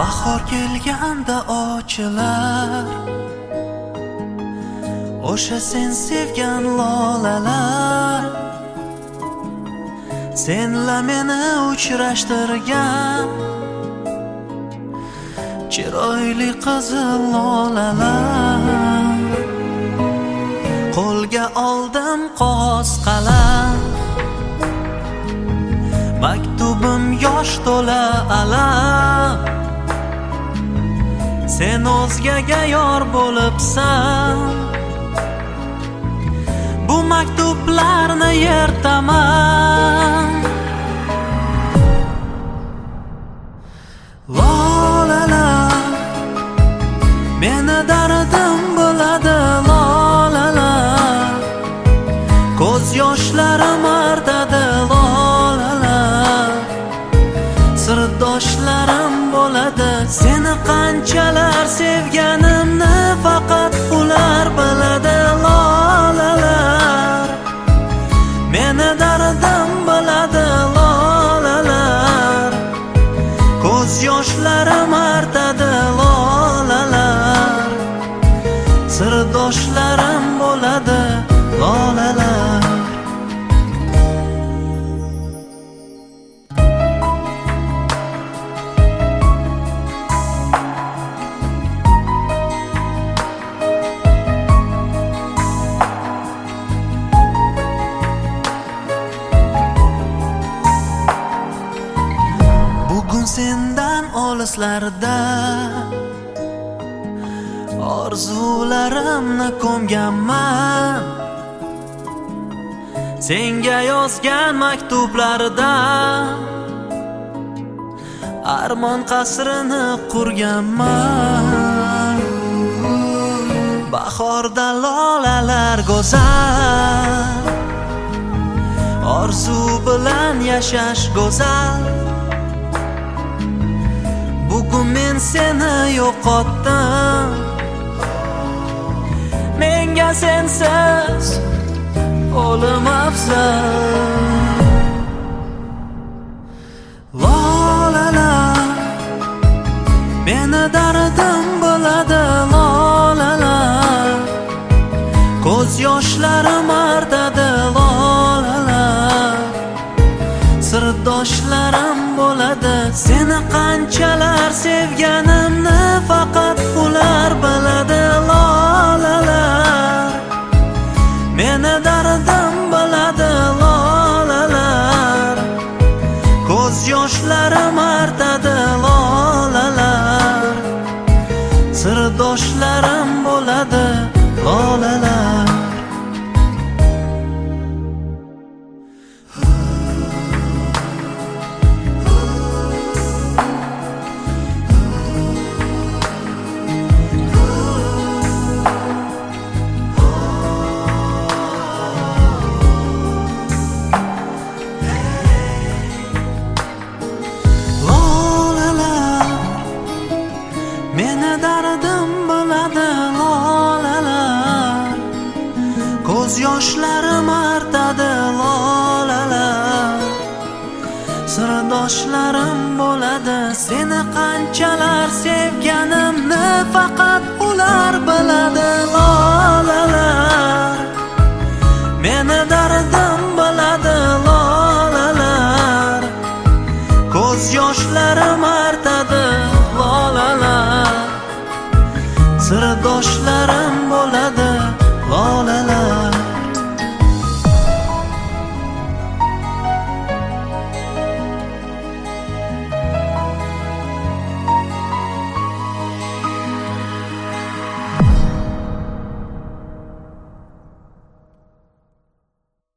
Bahor kelganda ochilar o'sha sen sevgan lolalar, senla meni uchrashtirgan chiroyli qizil lolalar. Qo'lga oldim qog'oz qalam, maktubim yosh to'la alam. Sen o'zgaga yor bo'libsan, bu maktublarni yirtaman. Lolalar, meni dardim bo'ladi lolalar, ko'z yoshlarim artadi lolalar. Sirdoshlarim bo'ladi, seni qanchalar sevganimni faqat ular biladi lolalar. Meni dardim biladi lolalar, ko'z yoshlarim artadi lolalar. Sirdoshlarim bo'ladi lolalar. Bugun sendan olislarda orzularimni ko'mganman. Senga yozgan maktublarda armon qasrini qurganman. Bahorda lolalar go'zal, orzu bilan yashash go'zal. Bugun men seni yo'qotdim, menga sensiz o'lim afzal. Lolalar, meni dardim bo'ladi lolalar, ko'z yoshlarim artadi lolalar. Sirdoshlarim bo'ladi, seni qanchalar sevganimni faqat ular biladi lolalar. Meni dardim biladi lolalar, ko'z yoshlarim artadi lolalar. Sirdoshlarim bo'ladi lolalar. Meni dardim biladi lolalar, ko'z yoshlarim artadi lolalar. Sirdoshlarim bo'ladi, seni qanchalar sevganimni faqat ular biladi lolalar. Meni dardim biladi lolalar, ko'z yoshlarim artadi lolalar. Sirdoshlarim bo'ladi